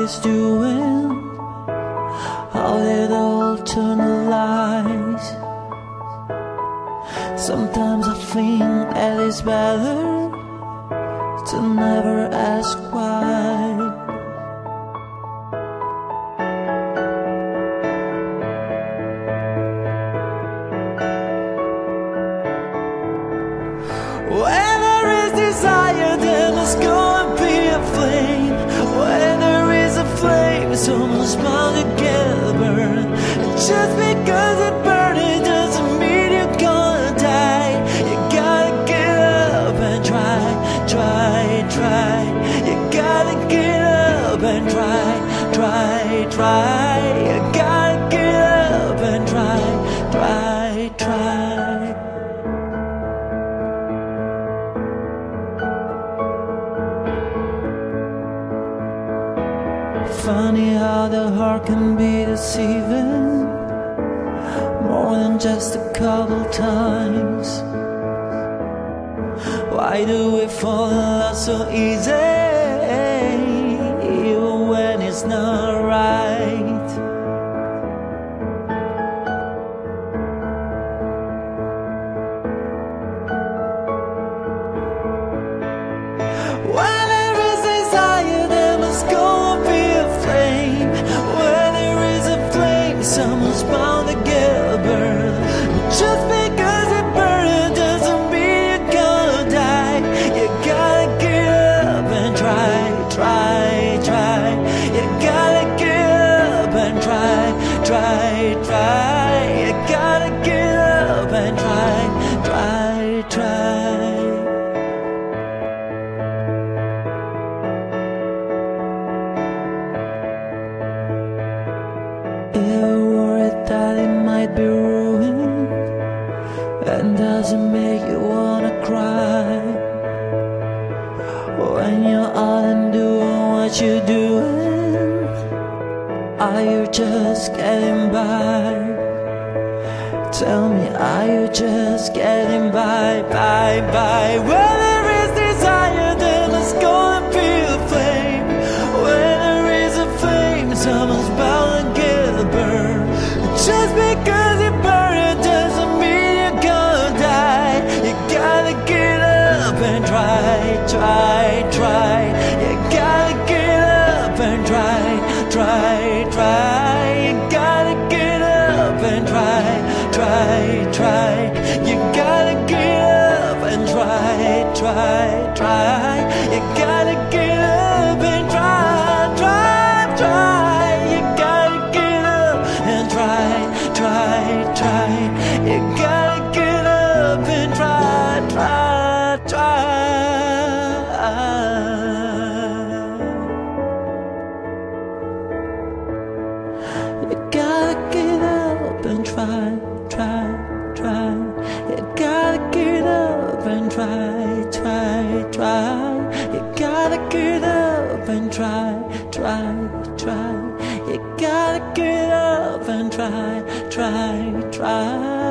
everybody's doing, how they all turn the lights. Sometimes I think that it's better to never ask why. Where there is desire, there must go and be a flame. Where there is a flame, someone's bound to get burned. And just because it burned, it doesn't mean you're gonna die. You gotta get up and try, try, try. You gotta get up and try, try, try. You gotta get up and try, try, try. Funny how the heart can be deceiving, more than just a couple times. Why do we fall in love so easy, even when it's not right? When there is desire, there must go and be a flame. Where there is a flame, someone's bound to get burned. Just because it burned doesn't mean you're gonna die. You gotta get up and try, try, try. You gotta get up and try, try, try. You gotta get up and try, try, try. You're worried that it might be ruined, and does it make you wanna cry? When you're out and doing what you're doing, are you just getting by? Tell me, are you just getting by, by, by? Where there is desire, there must go and be a flame. Where there is a flame, someone's bound to get burned. Just because it burned doesn't mean you're gonna die. You gotta get up and try, try, try. You gotta get up and try, try, try. You gotta get up and try, try, try. You gotta get up and try, try, try. You gotta get up and try, try, try. You gotta get up and try, try, try. You gotta get up and try, try, try. You gotta get up and try, try, try. You gotta get up and try, try, try. You gotta get up and try, try, try. You gotta get up and try, try, try.